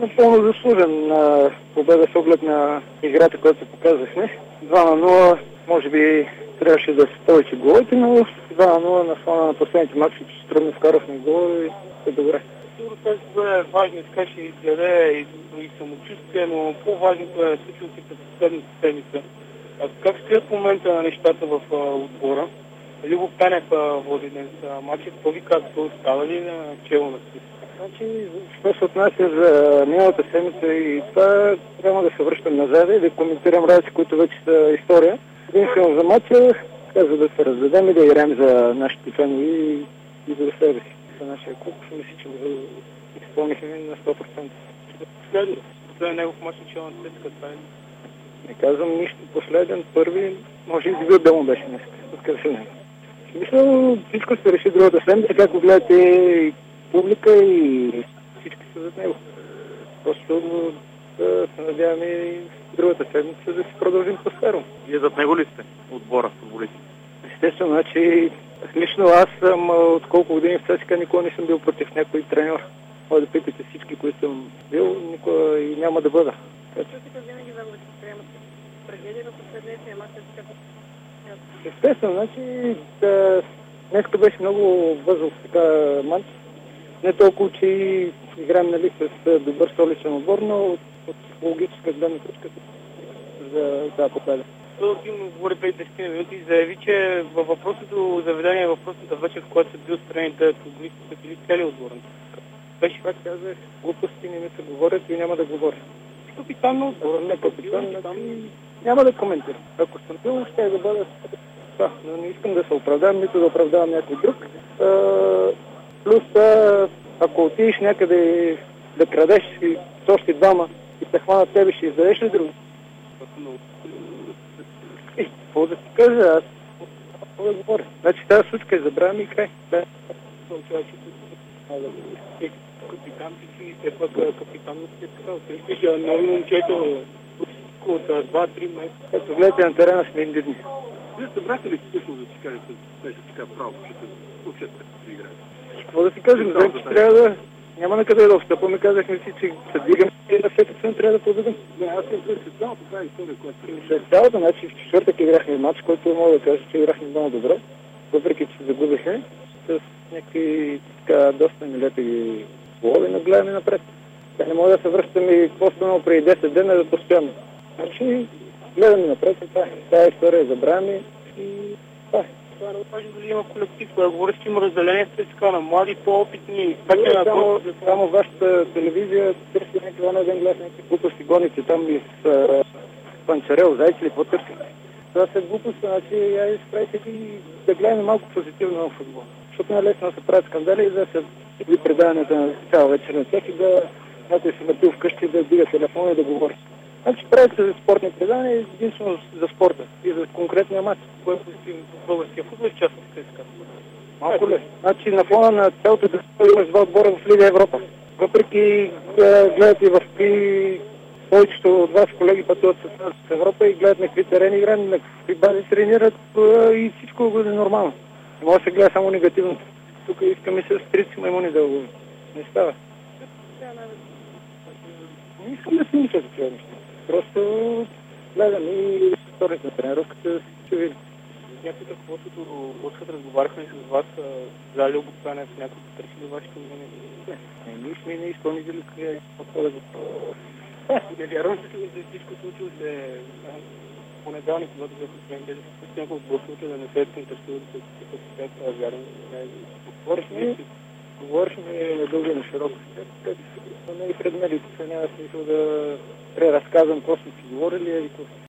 напълно заслужен на победа с оглед на играта, която показахме. 2-0, може би трябваше да се повече головете, но 2-0 на фона на последните матчи, че трудно вкарахме голове и е добре. Сигурно тази победа е важна, така ще издаде и самочувствие, но по-важното е случило се през последната седмица. Как стоят в момента на нещата в отбора? Любо Пенев води днес матча, какво ви казва, той остава ли на чело на си? Значи, що се отнася за миналата седмица и това, трябва да се връщам назад и да коментирам работи, които вече са история. Единствено за матча, за да се раздадем и да играем за нашите фенове и за себе си. За нашия клуб, мисля, че го изпълнихме на 100%. Последен негов мач начало на третата, това е? Не казвам нищо последен, първи, може и дебют да му беше днес. Откъде се няма. Мисля, всичко се реши другата седмица, както гледате и публика и всички са зад него. Просто да се надяваме и другата седмица да си продължим по-старо. Вие зад него ли сте? Отбора, футболисти? Естествено, значи лично аз съм от колко години в ЦСКА никога не съм бил против някой треньор. Може да питате всички, които съм бил, никога и няма да бъда. Винаги загубите приемат трагедия, но последния мач е Естествено, значи днеска беше много възлов матч. Не толкова, че играем нали, с добър столичен отбор, но от логическа гледна точка за тази победа. Той активно говори преди 10 минути и заяви, че във въпросното заведение, въпросната вечер, в която са бил страните футболисти, са били цели отборни. Беше, как казах, глупости не ми се говорят и няма да говоря. Капитан на отбора, не капитан, няма да коментирам. Ако съм бил, ще да бъда това, но не искам да се оправдавам, нито да оправдавам някой друг. Плюс, ако отидеш някъде да крадеш и с още двама и те хванат тебе, ще издадеш ли други? Какво да ти кажа, аз какво да говоря? Значи тази случка е забравяме и край. Да. Капитан ти си, все пак капитан на ЦСКА. Ти нови момчето от 2-3 месеца. Ето гледате на терена сме индивидни. Вие събрахте ли всъщност да си кажете нещо така право, че учете да играете? Какво да си кажем? Значи трябва да... Няма на къде да отстъпваме. Казахме си, че се двигаме и на всеки цен трябва да победим. Не, аз съм след цялата тази история, която... След цялата, значи в четвъртък играхме матч, който мога да кажа, че играхме много добре. Въпреки, че загубихме с някакви така доста нелепи голови, но гледаме напред. Да не мога да се връщаме и какво станало преди 10 дена да постоянно. Значи гледаме напред и това. Тая история забравяме и това. Това е важно дали има колектив, когато говориш, че има разделение в ЦСКА на млади, по-опитни. Само вашата телевизия търси някаква на ден глас, някакви глупости гоните там и с Панчарел, Зайци или какво търсите. Това са глупости, значи я изправите и да гледаме малко позитивно на футбол. Защото не е лесно да се правят скандали и да се ви предаването на цяла вечер на тях и да някой се напил вкъщи да дига телефона и да говори. Значи правят се за спортни предания единствено за спорта и за конкретния матч. Кое е българския футбол и част от ЦСКА? Малко ли? Значи на фона на цялото да имаш два отбора в Лига Европа. Въпреки гледате в повечето от вас колеги пътуват с Европа и гледат на какви терени играем, на какви бази тренират и всичко го е нормално. Не може да се гледа само негативно. Тук искаме с стрици маймуни да го не става. Не искам да си мисля за това неща. Просто гледам и историята на тренировката ще видим. Някой ръководството отхът разговаряхме с вас за Любо Пенев, някой търси ли вашето мнение? Не, ние сме неизпълнители, къде не вярвам, че всичко случило се понеделник, когато бяха тренери, с няколко гласовете да не се интересуват с това вярвам. Говорихме на дълго и на широко. Не и пред медиите, няма смисъл да преразказвам какво сме си говорили.